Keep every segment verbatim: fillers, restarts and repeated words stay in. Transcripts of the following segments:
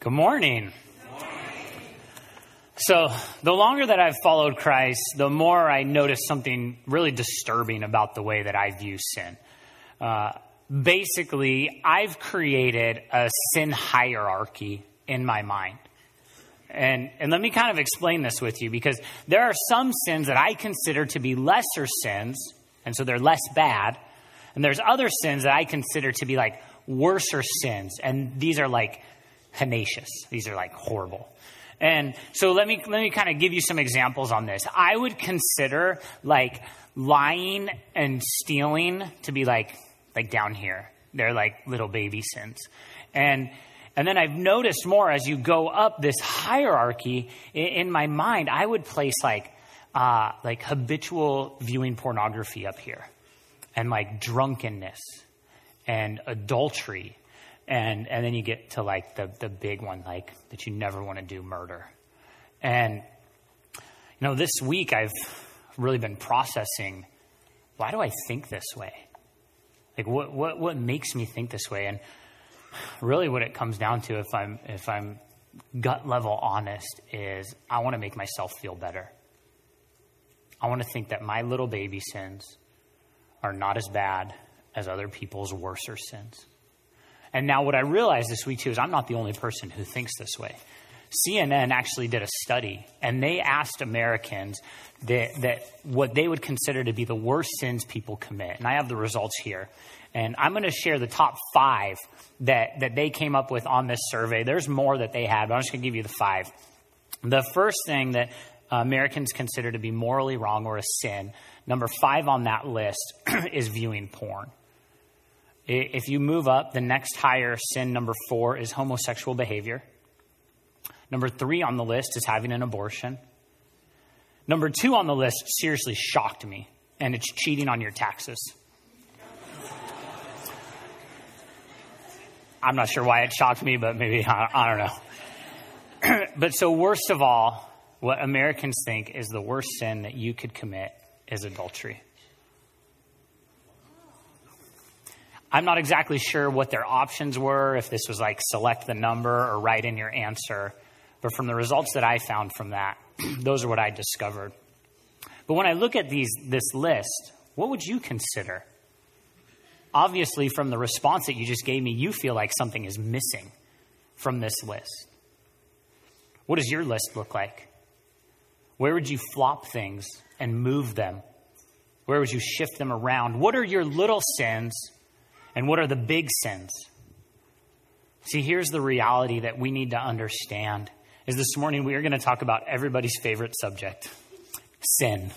Good morning. So the longer that I've followed Christ, the more I notice something really disturbing about the way that I view sin. Uh, basically, I've created a sin hierarchy in my mind. And, and let me kind of explain this with you, because there are some sins that I consider to be lesser sins, and so they're less bad. And there's other sins that I consider to be like worser sins, and these are like hellacious. These are like horrible. And so let me let me kind of give you some examples on this. I would consider like lying and stealing to be like like down here. They're like little baby sins. And and then I've noticed more as you go up this hierarchy in, in my mind, I would place like uh, like habitual viewing pornography up here, and like drunkenness and adultery. And and then you get to like the, the big one, like that you never want to do, murder. And, you know, this week I've really been processing, why do I think this way? Like what, what, what makes me think this way? And really what it comes down to, if I'm, if I'm gut level honest, is I want to make myself feel better. I want to think that my little baby sins are not as bad as other people's worser sins. And now what I realized this week, too, is I'm not the only person who thinks this way. C N N actually did a study, and they asked Americans that, that what they would consider to be the worst sins people commit. And I have the results here. And I'm going to share the top five that, that they came up with on this survey. There's more that they had, but I'm just going to give you the five. The first thing that uh, Americans consider to be morally wrong or a sin, number five on that list, is viewing porn. If you move up, the next higher sin, number four, is homosexual behavior. Number three on the list is having an abortion. Number two on the list seriously shocked me, and it's cheating on your taxes. I'm not sure why it shocked me, but maybe, I, I don't know. But so worst of all, what Americans think is the worst sin that you could commit is adultery. I'm not exactly sure what their options were, if this was like select the number or write in your answer. But from the results that I found from that, those are what I discovered. But when I look at these this list, what would you consider? Obviously, from the response that you just gave me, you feel like something is missing from this list. What does your list look like? Where would you flop things and move them? Where would you shift them around? What are your little sins? And what are the big sins? See, here's the reality that we need to understand. Is this morning we are going to talk about everybody's favorite subject, sin.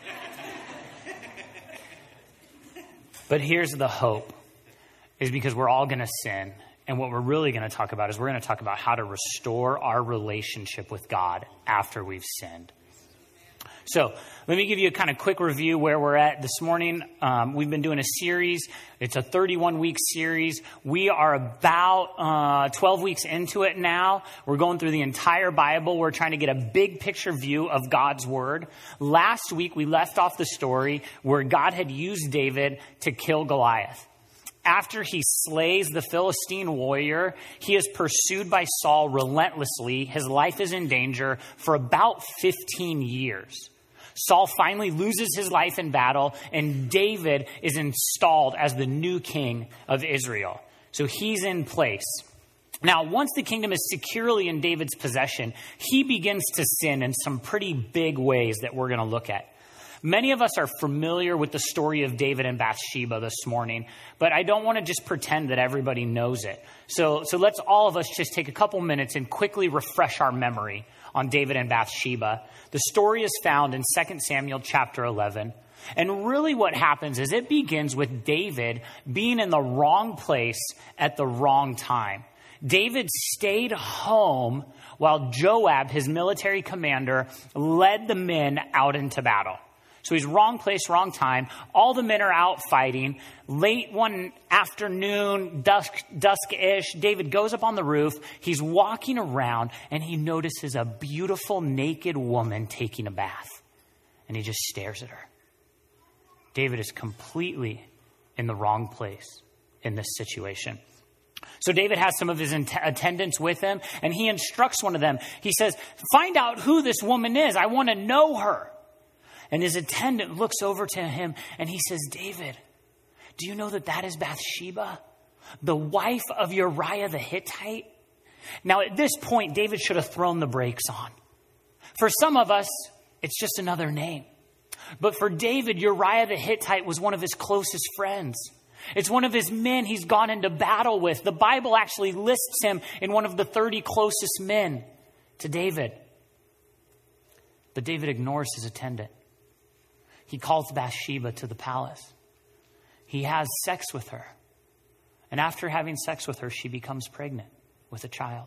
But here's the hope, is because we're all going to sin. And what we're really going to talk about is we're going to talk about how to restore our relationship with God after we've sinned. So let me give you a kind of quick review where we're at this morning. Um, we've been doing a series. It's a thirty-one week series. We are about uh, twelve weeks into it now. We're going through the entire Bible. We're trying to get a big picture view of God's word. Last week, we left off the story where God had used David to kill Goliath. After he slays the Philistine warrior, he is pursued by Saul relentlessly. His life is in danger for about fifteen years. Saul finally loses his life in battle, and David is installed as the new king of Israel. So he's in place. Now, once the kingdom is securely in David's possession, he begins to sin in some pretty big ways that we're going to look at. Many of us are familiar with the story of David and Bathsheba this morning, but I don't want to just pretend that everybody knows it. So, so let's all of us just take a couple minutes and quickly refresh our memory on David and Bathsheba. The story is found in Second Samuel chapter eleven. And really what happens is it begins with David being in the wrong place at the wrong time. David stayed home while Joab, his military commander, led the men out into battle. So he's wrong place, wrong time. All the men are out fighting. Late one afternoon, dusk, dusk-ish, David goes up on the roof. He's walking around, and he notices a beautiful naked woman taking a bath. And he just stares at her. David is completely in the wrong place in this situation. So David has some of his attendants with him, and he instructs one of them. He says, find out who this woman is. I want to know her. And his attendant looks over to him and he says, David, do you know that that is Bathsheba, the wife of Uriah the Hittite? Now, at this point, David should have thrown the brakes on. For some of us, it's just another name. But for David, Uriah the Hittite was one of his closest friends. It's one of his men he's gone into battle with. The Bible actually lists him in one of the thirty closest men to David. But David ignores his attendant. He calls Bathsheba to the palace. He has sex with her. And after having sex with her, she becomes pregnant with a child.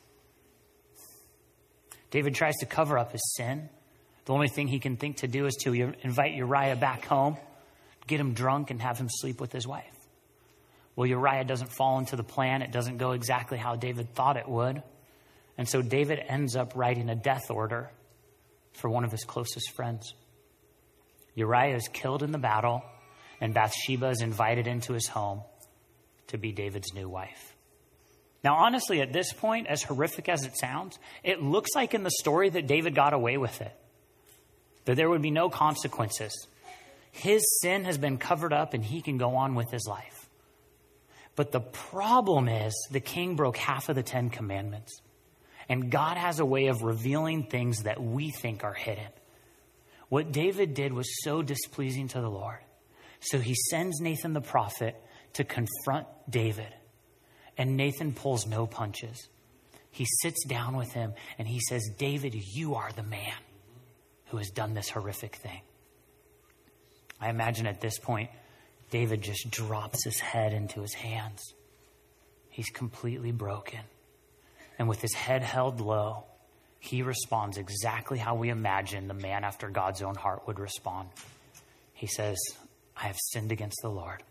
David tries to cover up his sin. The only thing he can think to do is to invite Uriah back home, get him drunk, and have him sleep with his wife. Well, Uriah doesn't fall into the plan. It doesn't go exactly how David thought it would. And so David ends up writing a death order for one of his closest friends. Uriah is killed in the battle, and Bathsheba is invited into his home to be David's new wife. Now, honestly, at this point, as horrific as it sounds, it looks like in the story that David got away with it, that there would be no consequences. His sin has been covered up and he can go on with his life. But the problem is the king broke half of the Ten Commandments. And God has a way of revealing things that we think are hidden. What David did was so displeasing to the Lord. So he sends Nathan the prophet to confront David. And Nathan pulls no punches. He sits down with him and he says, David, you are the man who has done this horrific thing. I imagine at this point, David just drops his head into his hands. He's completely broken. And with his head held low, he responds exactly how we imagine the man after God's own heart would respond. He says, I have sinned against the Lord.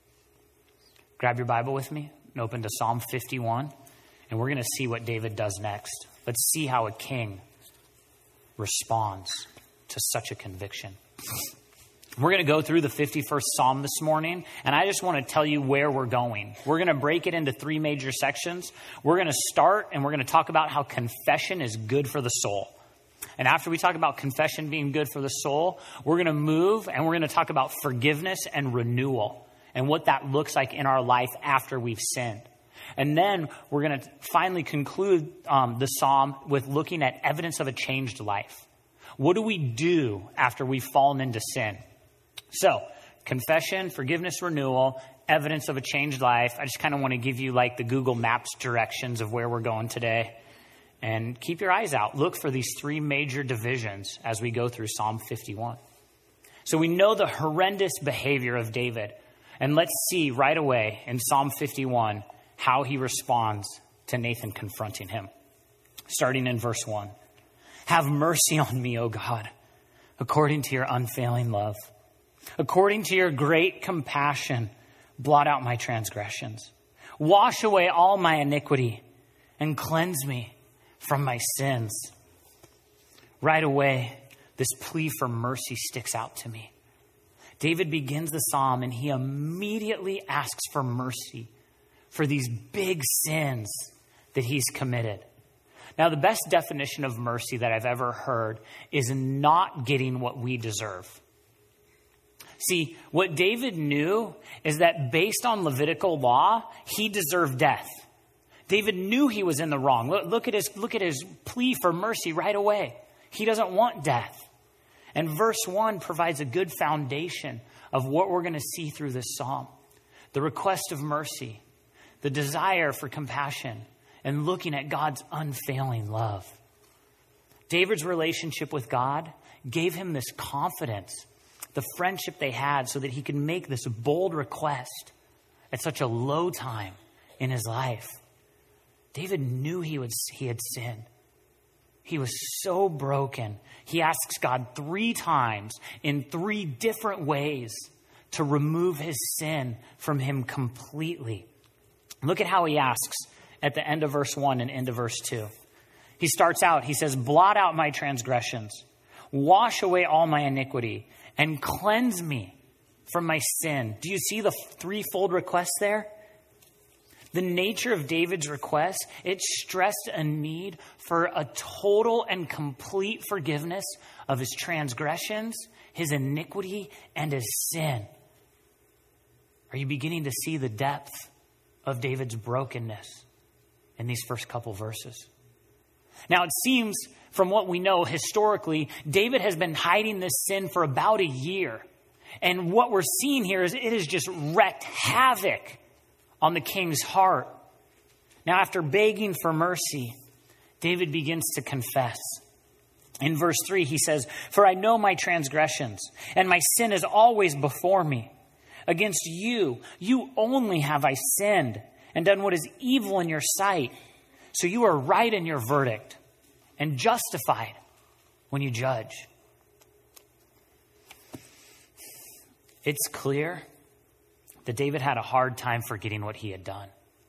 Grab your Bible with me and open to Psalm fifty-one. And we're going to see what David does next. Let's see how a king responds to such a conviction. We're going to go through the fifty-first Psalm this morning, and I just want to tell you where we're going. We're going to break it into three major sections. We're going to start, and we're going to talk about how confession is good for the soul. And after we talk about confession being good for the soul, we're going to move, and we're going to talk about forgiveness and renewal, and what that looks like in our life after we've sinned. And then we're going to finally conclude um, the Psalm with looking at evidence of a changed life. What do we do after we've fallen into sin? So, confession, forgiveness, renewal, evidence of a changed life. I just kind of want to give you like the Google Maps directions of where we're going today. And keep your eyes out. Look for these three major divisions as we go through Psalm fifty-one. So we know the horrendous behavior of David. And let's see right away in Psalm fifty-one how he responds to Nathan confronting him. Starting in verse one. Have mercy on me, O God, according to your unfailing love. According to your great compassion, blot out my transgressions. Wash away all my iniquity and cleanse me from my sins. Right away, this plea for mercy sticks out to me. David begins the psalm and he immediately asks for mercy for these big sins that he's committed. Now, the best definition of mercy that I've ever heard is not getting what we deserve. See, what David knew is that based on Levitical law, he deserved death. David knew he was in the wrong. Look, look at his, look at his plea for mercy right away. He doesn't want death. And verse one provides a good foundation of what we're going to see through this psalm. The request of mercy, the desire for compassion, and looking at God's unfailing love. David's relationship with God gave him this confidence, the friendship they had, so that he could make this bold request at such a low time in his life. David knew he would, he had sinned. He was so broken. He asks God three times in three different ways to remove his sin from him completely. Look at how he asks at the end of verse one and into verse two. He starts out, he says, blot out my transgressions, wash away all my iniquity, and cleanse me from my sin. Do you see the threefold request there? The nature of David's request, it stressed a need for a total and complete forgiveness of his transgressions, his iniquity, and his sin. Are you beginning to see the depth of David's brokenness in these first couple verses? Now, it seems from what we know historically, David has been hiding this sin for about a year. And what we're seeing here is it has just wreaked havoc on the king's heart. Now, after begging for mercy, David begins to confess. In verse three, he says, "For I know my transgressions, and my sin is always before me. Against you, you only have I sinned, and done what is evil in your sight. So you are right in your verdict, and justified when you judge." It's clear that David had a hard time forgetting what he had done.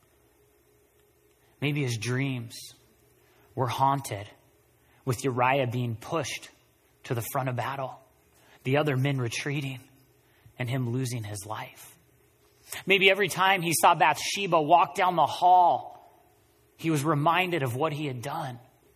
Maybe his dreams were haunted with Uriah being pushed to the front of battle, the other men retreating, and him losing his life. Maybe every time he saw Bathsheba walk down the hall, he was reminded of what he had done.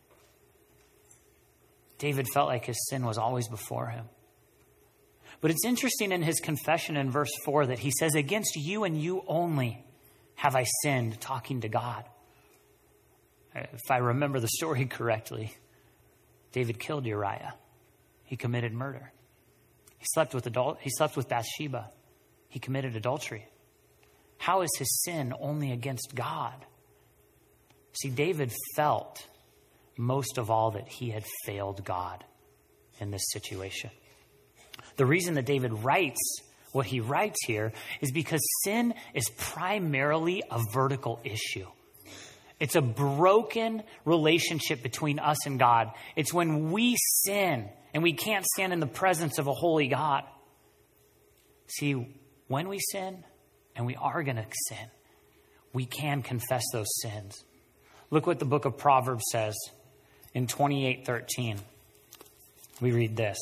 David felt like his sin was always before him. But it's interesting in his confession in verse four that he says, "Against you and you only have I sinned," talking to God. If I remember the story correctly, David killed Uriah. He committed murder. He slept with adult. He slept with Bathsheba. He committed adultery. How is his sin only against God? See, David felt most of all that he had failed God in this situation. The reason that David writes what he writes here is because sin is primarily a vertical issue. It's a broken relationship between us and God. It's when we sin and we can't stand in the presence of a holy God. See, when we sin, and we are going to sin, we can confess those sins. Look what the book of Proverbs says in twenty-eight thirteen. We read this.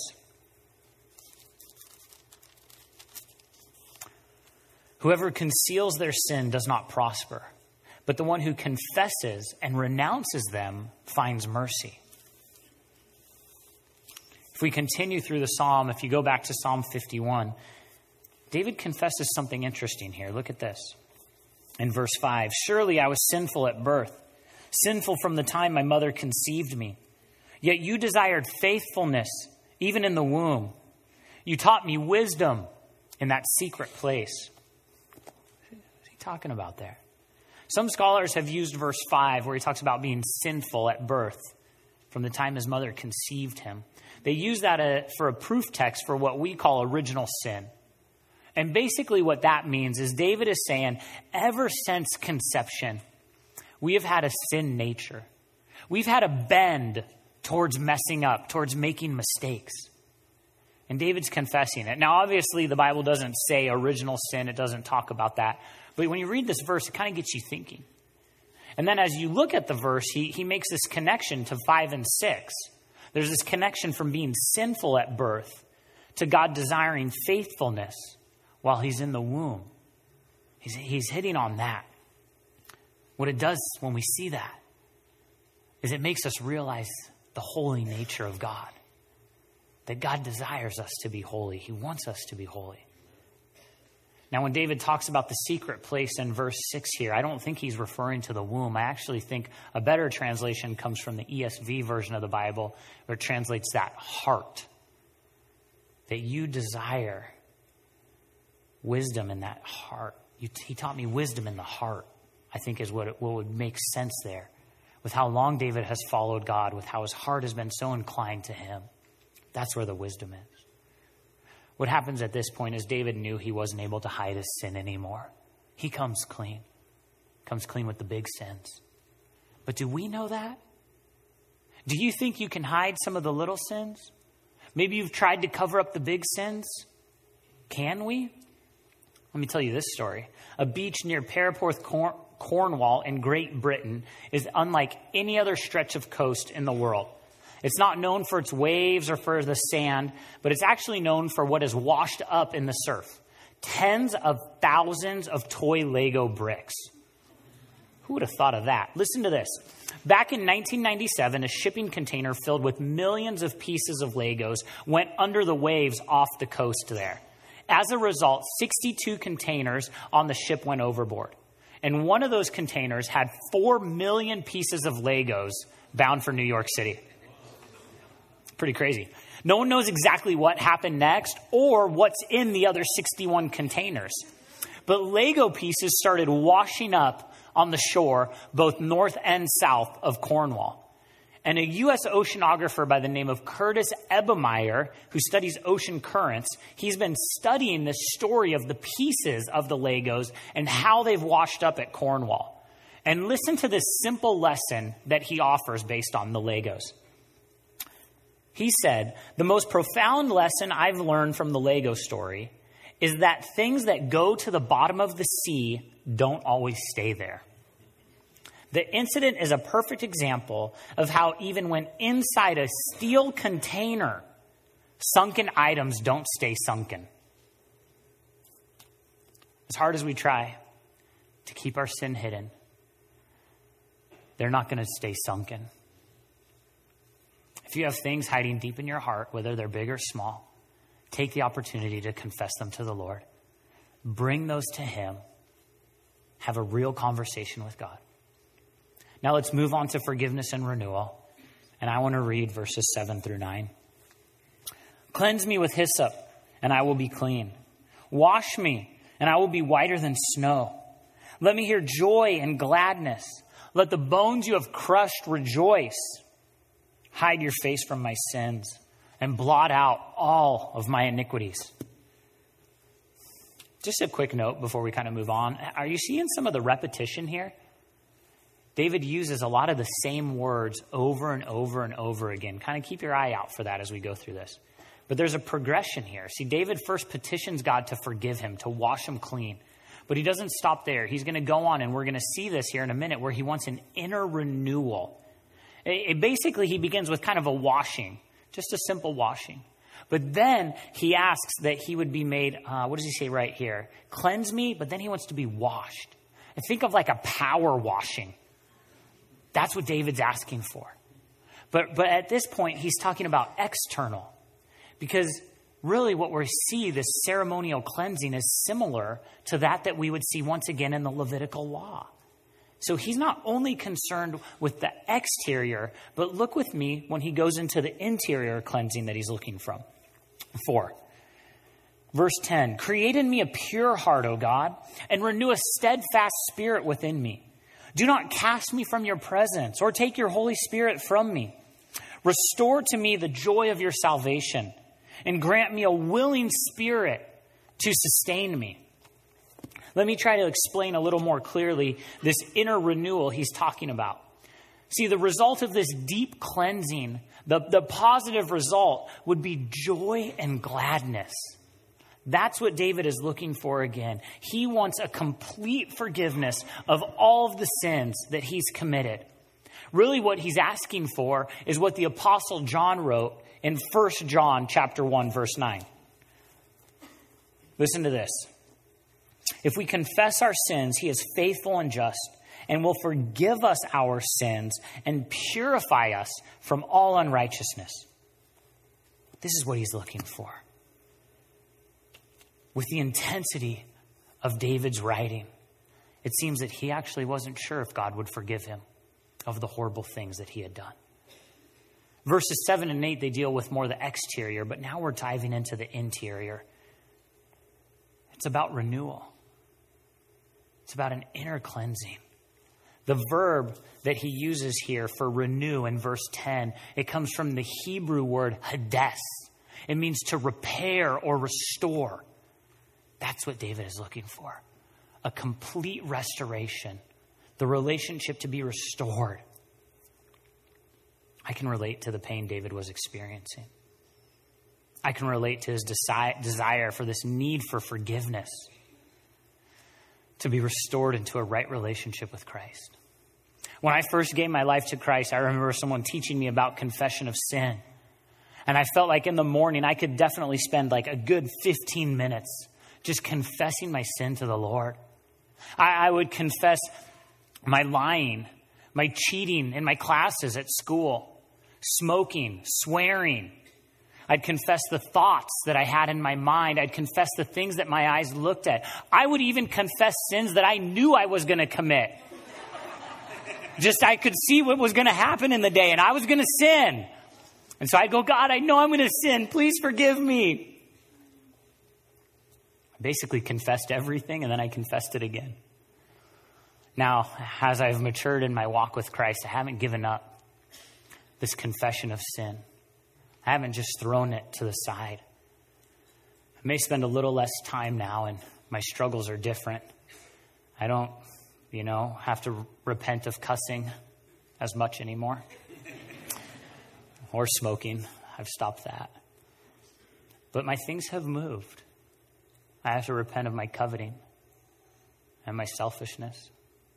"Whoever conceals their sin does not prosper, but the one who confesses and renounces them finds mercy." If we continue through the psalm, if you go back to Psalm fifty-one, David confesses something interesting here. Look at this. In verse five, "Surely I was sinful at birth, sinful from the time my mother conceived me. Yet you desired faithfulness even in the womb. You taught me wisdom in that secret place." What's he talking about there? Some scholars have used verse five where he talks about being sinful at birth from the time his mother conceived him. They use that uh, for a proof text for what we call original sin. And basically what that means is David is saying, ever since conception, we have had a sin nature. We've had a bend towards messing up, towards making mistakes. And David's confessing it. Now, obviously, the Bible doesn't say original sin. It doesn't talk about that. But when you read this verse, it kind of gets you thinking. And then as you look at the verse, he, he makes this connection to five and six. There's this connection from being sinful at birth to God desiring faithfulness while he's in the womb. He's, he's hitting on that. What it does when we see that is it makes us realize the holy nature of God. That God desires us to be holy. He wants us to be holy. Now, when David talks about the secret place in verse six here, I don't think he's referring to the womb. I actually think a better translation comes from the E S V version of the Bible, where it translates that heart. That you desire wisdom in that heart. You, he taught me wisdom in the heart, I think is what, it, what would make sense there. With how long David has followed God, with how his heart has been so inclined to him. That's where the wisdom is. What happens at this point is David knew he wasn't able to hide his sin anymore. He comes clean. Comes clean with the big sins. But do we know that? Do you think you can hide some of the little sins? Maybe you've tried to cover up the big sins. Can we? Let me tell you this story. A beach near Paraporth, Corn- Cornwall in Great Britain is unlike any other stretch of coast in the world. It's not known for its waves or for the sand, but it's actually known for what is washed up in the surf. Tens of thousands of toy Lego bricks. Who would have thought of that? Listen to this. Back in nineteen ninety-seven, a shipping container filled with millions of pieces of Legos went under the waves off the coast there. As a result, sixty-two containers on the ship went overboard. And one of those containers had four million pieces of Legos bound for New York City. Pretty crazy. No one knows exactly what happened next or what's in the other sixty-one containers. But Lego pieces started washing up on the shore, both north and south of Cornwall. And a U S oceanographer by the name of Curtis Ebemeyer, who studies ocean currents, he's been studying the story of the pieces of the Legos and how they've washed up at Cornwall. And listen to this simple lesson that he offers based on the Legos. He said, the most profound lesson I've learned from the Lego story is that things that go to the bottom of the sea don't always stay there. The incident is a perfect example of how even when inside a steel container, sunken items don't stay sunken. As hard as we try to keep our sin hidden, they're not going to stay sunken. If you have things hiding deep in your heart, whether they're big or small, take the opportunity to confess them to the Lord. Bring those to Him. Have a real conversation with God. Now let's move on to forgiveness and renewal. And I want to read verses seven through nine. Cleanse me with hyssop, and I will be clean. Wash me, and I will be whiter than snow. Let me hear joy and gladness. Let the bones you have crushed rejoice. Hide your face from my sins and blot out all of my iniquities. Just a quick note before we kind of move on. Are you seeing some of the repetition here? David uses a lot of the same words over and over and over again. Kind of keep your eye out for that as we go through this. But there's a progression here. See, David first petitions God to forgive him, to wash him clean. But he doesn't stop there. He's going to go on, and we're going to see this here in a minute, where he wants an inner renewal. It, it basically, he begins with kind of a washing, just a simple washing. But then he asks that he would be made, uh, what does he say right here? Cleanse me, but then he wants to be washed. And think of like a power washing. That's what David's asking for. But but at this point, he's talking about external. Because really what we see, this ceremonial cleansing, is similar to that that we would see once again in the Levitical law. So he's not only concerned with the exterior, but look with me when he goes into the interior cleansing that he's looking from. For. Verse ten, create in me a pure heart, O God, and renew a steadfast spirit within me. Do not cast me from your presence or take your Holy Spirit from me. Restore to me the joy of your salvation and grant me a willing spirit to sustain me. Let me try to explain a little more clearly this inner renewal he's talking about. See, the result of this deep cleansing, the, the positive result would be joy and gladness. That's what David is looking for again. He wants a complete forgiveness of all of the sins that he's committed. Really what he's asking for is what the Apostle John wrote in First John chapter one, verse nine. Listen to this. If we confess our sins, he is faithful and just and will forgive us our sins and purify us from all unrighteousness. This is what he's looking for. With the intensity of David's writing, it seems that he actually wasn't sure if God would forgive him of the horrible things that he had done. Verses seven and eight, they deal with more the exterior, but now we're diving into the interior. It's about renewal. It's about an inner cleansing. The verb that he uses here for renew in verse ten, it comes from the Hebrew word hades. It means to repair or restore. That's what David is looking for. A complete restoration. The relationship to be restored. I can relate to the pain David was experiencing. I can relate to his desi- desire for this need for forgiveness. To be restored into a right relationship with Christ. When I first gave my life to Christ, I remember someone teaching me about confession of sin. And I felt like in the morning, I could definitely spend like a good fifteen minutes just confessing my sin to the Lord. I, I would confess my lying, my cheating in my classes at school, smoking, swearing. I'd confess the thoughts that I had in my mind. I'd confess the things that my eyes looked at. I would even confess sins that I knew I was going to commit. Just I could see what was going to happen in the day, and I was going to sin. And so I'd go, God, I know I'm going to sin. Please forgive me. I basically confessed everything, and then I confessed it again. Now, as I've matured in my walk with Christ, I haven't given up this confession of sin. I haven't just thrown it to the side. I may spend a little less time now, and my struggles are different. I don't, you know, have to repent of cussing as much anymore. Or smoking. I've stopped that. But my things have moved. I have to repent of my coveting and my selfishness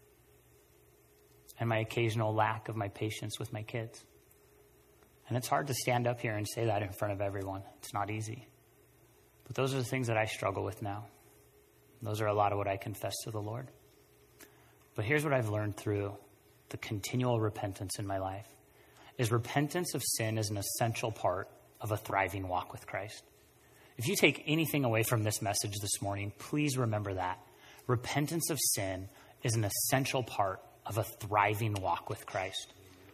and my occasional lack of my patience with my kids. And it's hard to stand up here and say that in front of everyone. It's not easy. But those are the things that I struggle with now. Those are a lot of what I confess to the Lord. But here's what I've learned through the continual repentance in my life, is repentance of sin is an essential part of a thriving walk with Christ. If you take anything away from this message this morning, please remember that. Repentance of sin is an essential part of a thriving walk with Christ.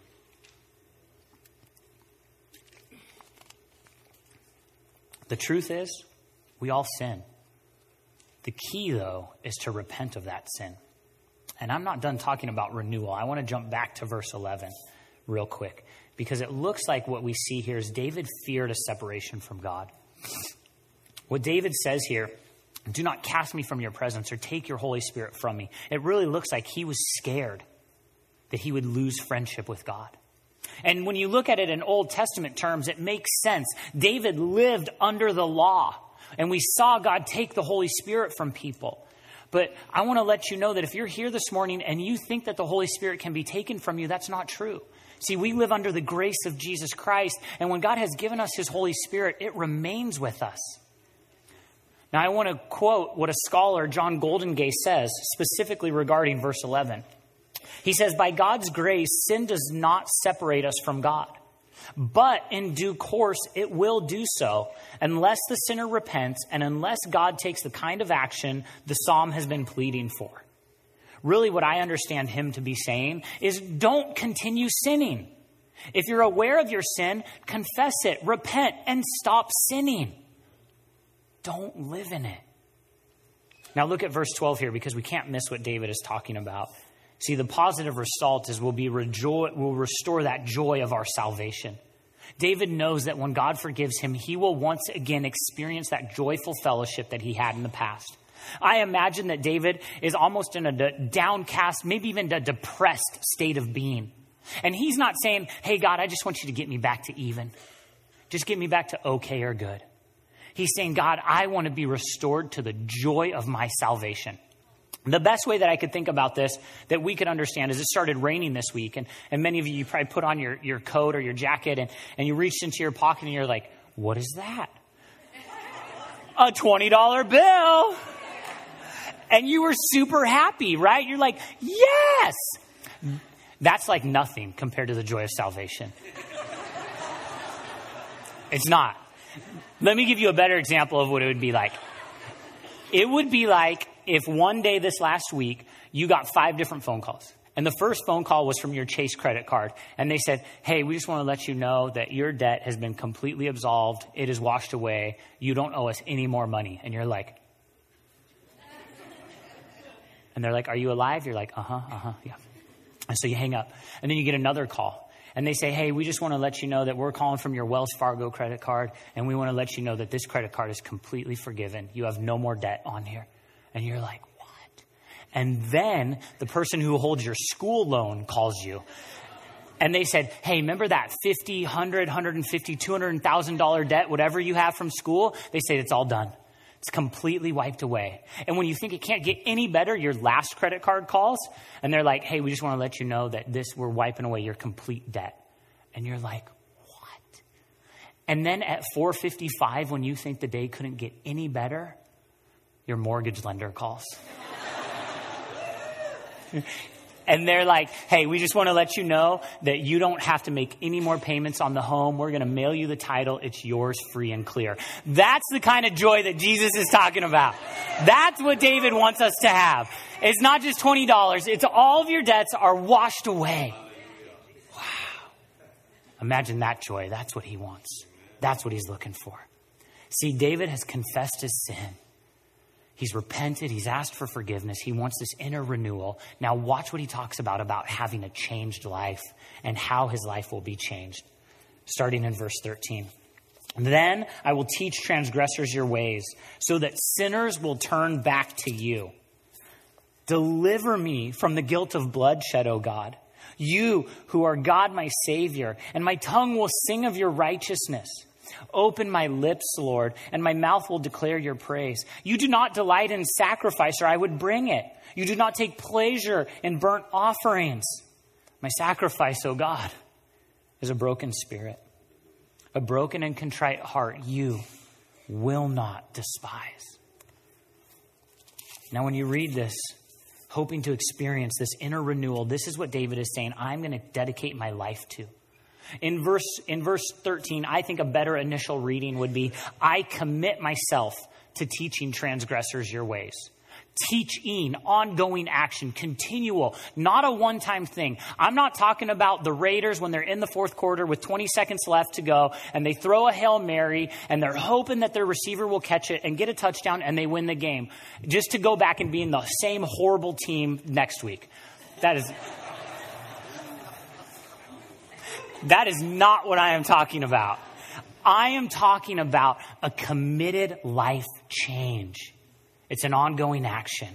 The truth is, we all sin. The key, though, is to repent of that sin. And I'm not done talking about renewal. I want to jump back to verse eleven real quick, because it looks like what we see here is David feared a separation from God. What David says here, do not cast me from your presence or take your Holy Spirit from me. It really looks like he was scared that he would lose friendship with God. And when you look at it in Old Testament terms, it makes sense. David lived under the law, and we saw God take the Holy Spirit from people. But I want to let you know that if you're here this morning and you think that the Holy Spirit can be taken from you, that's not true. See, we live under the grace of Jesus Christ, and when God has given us his Holy Spirit, it remains with us. Now, I want to quote what a scholar, John Goldingay, says specifically regarding verse eleven. He says, by God's grace, sin does not separate us from God, but in due course, it will do so unless the sinner repents and unless God takes the kind of action the psalm has been pleading for. Really, what I understand him to be saying is don't continue sinning. If you're aware of your sin, confess it, repent, and stop sinning. Don't live in it. Now look at verse twelve here, because we can't miss what David is talking about. See, the positive result is we'll be rejo- we'll restore that joy of our salvation. David knows that when God forgives him, he will once again experience that joyful fellowship that he had in the past. I imagine that David is almost in a downcast, maybe even a depressed state of being. And he's not saying, hey, God, I just want you to get me back to even. Just get me back to okay or good. He's saying, God, I want to be restored to the joy of my salvation. The best way that I could think about this, that we could understand, is it started raining this week. And, and many of you, you probably put on your, your coat or your jacket and, and you reached into your pocket and you're like, what is that? A twenty dollar bill. And you were super happy, right? You're like, yes. That's like nothing compared to the joy of salvation. It's not. Let me give you a better example of what it would be like. It would be like if one day this last week, you got five different phone calls. And the first phone call was from your Chase credit card. And they said, hey, we just want to let you know that your debt has been completely absolved. It is washed away. You don't owe us any more money. And you're like, and they're like, are you alive? You're like, uh-huh, uh-huh, yeah. And so you hang up. And then you get another call. And they say, hey, we just want to let you know that we're calling from your Wells Fargo credit card. And we want to let you know that this credit card is completely forgiven. You have no more debt on here. And you're like, what? And then the person who holds your school loan calls you. And they said, hey, remember that fifty, one hundred, one hundred fifty, two hundred thousand dollars debt, whatever you have from school? They say it's all done. It's completely wiped away. And when you think it can't get any better, your last credit card calls. And they're like, hey, we just want to let you know that this, we're wiping away your complete debt. And you're like, what? And then at four fifty-five, when you think the day couldn't get any better, your mortgage lender calls. And they're like, hey, we just want to let you know that you don't have to make any more payments on the home. We're going to mail you the title. It's yours free and clear. That's the kind of joy that Jesus is talking about. That's what David wants us to have. It's not just twenty dollars. It's all of your debts are washed away. Wow. Imagine that joy. That's what he wants. That's what he's looking for. See, David has confessed his sin. He's repented. He's asked for forgiveness. He wants this inner renewal. Now watch what he talks about, about having a changed life and how his life will be changed. Starting in verse thirteen. Then I will teach transgressors your ways so that sinners will turn back to you. Deliver me from the guilt of bloodshed, O God. You who are God, my Savior, and my tongue will sing of your righteousness. Open my lips, Lord, and my mouth will declare your praise. You do not delight in sacrifice, or I would bring it. You do not take pleasure in burnt offerings. My sacrifice, O God, is a broken spirit, a broken and contrite heart you will not despise. Now, when you read this, hoping to experience this inner renewal, this is what David is saying, I'm going to dedicate my life to. In verse in verse thirteen, I think a better initial reading would be, I commit myself to teaching transgressors your ways. Teaching, ongoing action, continual, not a one-time thing. I'm not talking about the Raiders when they're in the fourth quarter with twenty seconds left to go and they throw a Hail Mary and they're hoping that their receiver will catch it and get a touchdown and they win the game. Just to go back and be in the same horrible team next week. That is... That is not what I am talking about. I am talking about a committed life change. It's an ongoing action.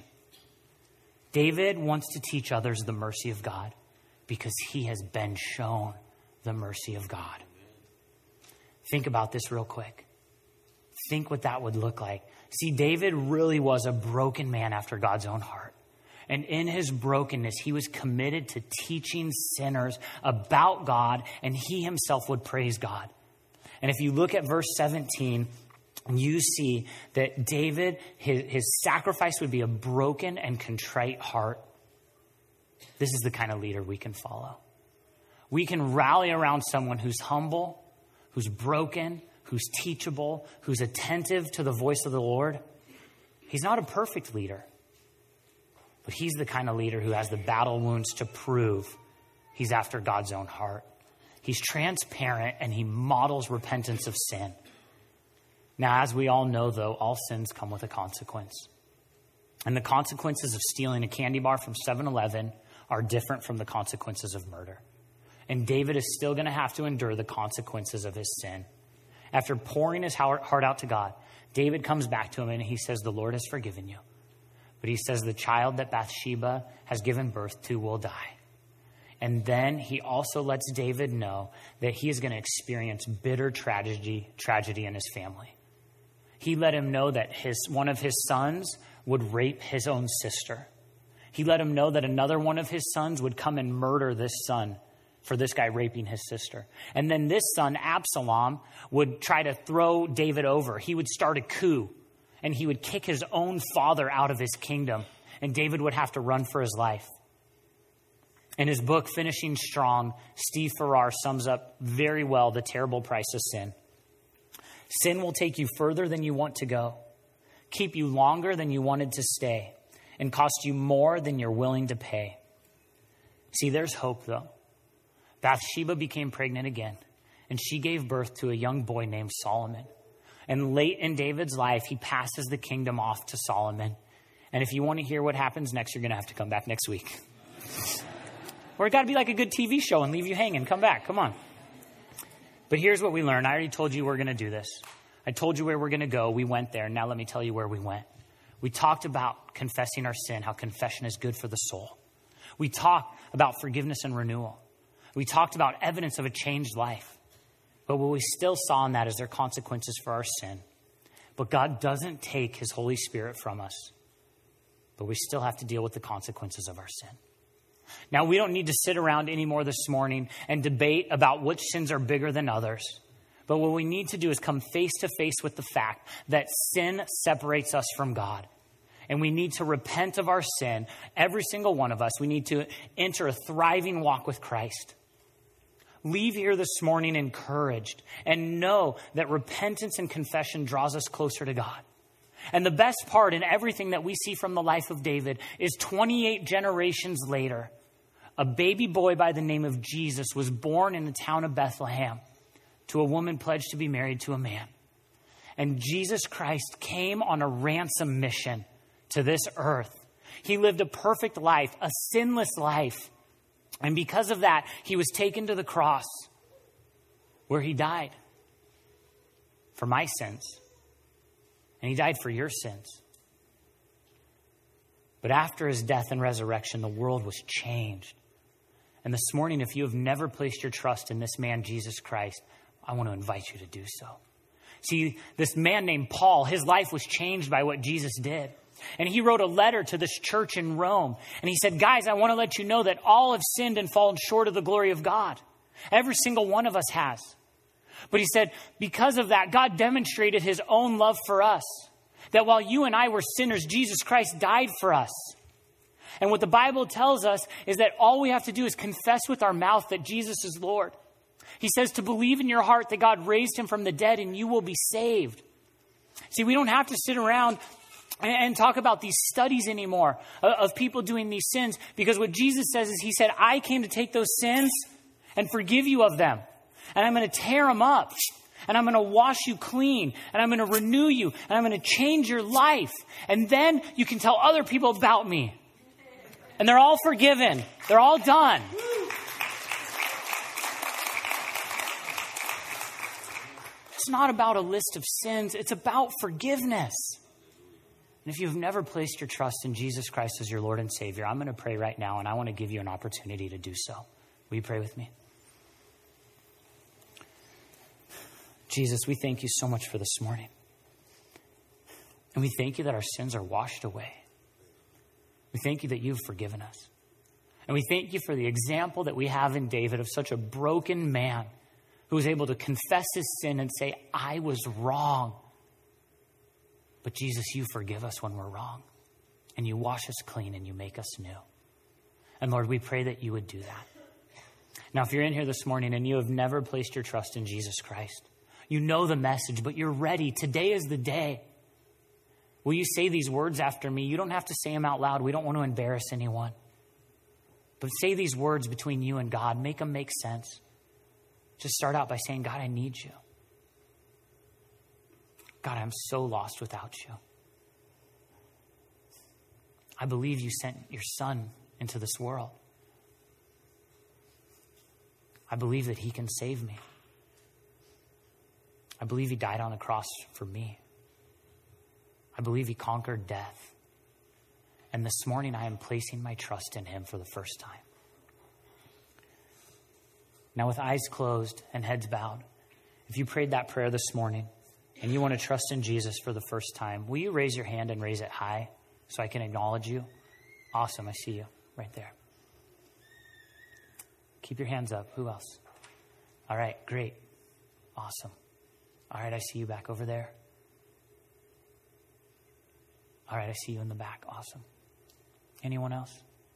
David wants to teach others the mercy of God because he has been shown the mercy of God. Think about this real quick. Think what that would look like. See, David really was a broken man after God's own heart. And in his brokenness, he was committed to teaching sinners about God, and he himself would praise God. And if you look at verse seventeen, you see that David, his, his sacrifice would be a broken and contrite heart. This is the kind of leader we can follow. We can rally around someone who's humble, who's broken, who's teachable, who's attentive to the voice of the Lord. He's not a perfect leader. But he's the kind of leader who has the battle wounds to prove he's after God's own heart. He's transparent and he models repentance of sin. Now, as we all know, though, all sins come with a consequence. And the consequences of stealing a candy bar from seven eleven are different from the consequences of murder. And David is still going to have to endure the consequences of his sin. After pouring his heart out to God, David comes back to him and he says, the Lord has forgiven you. But he says the child that Bathsheba has given birth to will die. And then he also lets David know that he is going to experience bitter tragedy, tragedy in his family. He let him know that his one of his sons would rape his own sister. He let him know that another one of his sons would come and murder this son for this guy raping his sister. And then this son, Absalom, would try to throw David over. He would start a coup. And he would kick his own father out of his kingdom. And David would have to run for his life. In his book, Finishing Strong, Steve Farrar sums up very well the terrible price of sin. Sin will take you further than you want to go, keep you longer than you wanted to stay, and cost you more than you're willing to pay. See, there's hope, though. Bathsheba became pregnant again, and she gave birth to a young boy named Solomon. And late in David's life, he passes the kingdom off to Solomon. And if you want to hear what happens next, you're going to have to come back next week. Or it got to be like a good T V show and leave you hanging. Come back. Come on. But here's what we learned. I already told you we're going to do this. I told you where we're going to go. We went there. Now let me tell you where we went. We talked about confessing our sin, how confession is good for the soul. We talked about forgiveness and renewal. We talked about evidence of a changed life. But what we still saw in that is there are consequences for our sin. But God doesn't take his Holy Spirit from us. But we still have to deal with the consequences of our sin. Now, we don't need to sit around anymore this morning and debate about which sins are bigger than others. But what we need to do is come face to face with the fact that sin separates us from God. And we need to repent of our sin. Every single one of us. We need to enter a thriving walk with Christ. Leave here this morning encouraged and know that repentance and confession draws us closer to God. And the best part in everything that we see from the life of David is twenty-eight generations later, a baby boy by the name of Jesus was born in the town of Bethlehem to a woman pledged to be married to a man. And Jesus Christ came on a ransom mission to this earth. He lived a perfect life, a sinless life. And because of that, he was taken to the cross where he died for my sins. And he died for your sins. But after his death and resurrection, the world was changed. And this morning, if you have never placed your trust in this man, Jesus Christ, I want to invite you to do so. See, this man named Paul, his life was changed by what Jesus did. And he wrote a letter to this church in Rome. And he said, guys, I want to let you know that all have sinned and fallen short of the glory of God. Every single one of us has. But he said, because of that, God demonstrated his own love for us. That while you and I were sinners, Jesus Christ died for us. And what the Bible tells us is that all we have to do is confess with our mouth that Jesus is Lord. He says to believe in your heart that God raised him from the dead and you will be saved. See, we don't have to sit around and talk about these studies anymore of people doing these sins, because what Jesus says is he said, I came to take those sins and forgive you of them. And I'm going to tear them up. And I'm going to wash you clean. And I'm going to renew you. And I'm going to change your life. And then you can tell other people about me. And they're all forgiven. They're all done. It's not about a list of sins. It's about forgiveness. And if you've never placed your trust in Jesus Christ as your Lord and Savior, I'm going to pray right now, and I want to give you an opportunity to do so. Will you pray with me? Jesus, we thank you so much for this morning. And we thank you that our sins are washed away. We thank you that you've forgiven us. And we thank you for the example that we have in David of such a broken man who was able to confess his sin and say, I was wrong. But Jesus, you forgive us when we're wrong. And you wash us clean and you make us new. And Lord, we pray that you would do that. Now, if you're in here this morning and you have never placed your trust in Jesus Christ, you know the message, but you're ready. Today is the day. Will you say these words after me? You don't have to say them out loud. We don't want to embarrass anyone. But say these words between you and God. Make them make sense. Just start out by saying, God, I need you. God, I'm so lost without you. I believe you sent your son into this world. I believe that he can save me. I believe he died on the cross for me. I believe he conquered death. And this morning I am placing my trust in him for the first time. Now, with eyes closed and heads bowed, if you prayed that prayer this morning and you want to trust in Jesus for the first time, will you raise your hand and raise it high so I can acknowledge you? Awesome. I see you right there. Keep your hands up. Who else? All right. Great. Awesome. All right. I see you back over there. All right. I see you in the back. Awesome. Anyone else?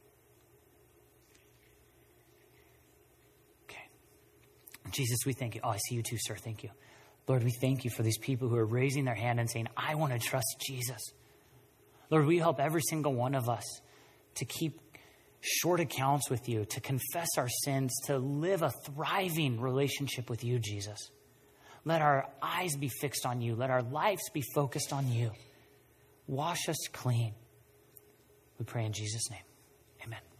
Okay. Jesus, we thank you. Oh, I see you too, sir. Thank you. Lord, we thank you for these people who are raising their hand and saying, I want to trust Jesus. Lord, we help every single one of us to keep short accounts with you, to confess our sins, to live a thriving relationship with you, Jesus. Let our eyes be fixed on you. Let our lives be focused on you. Wash us clean. We pray in Jesus' name. Amen.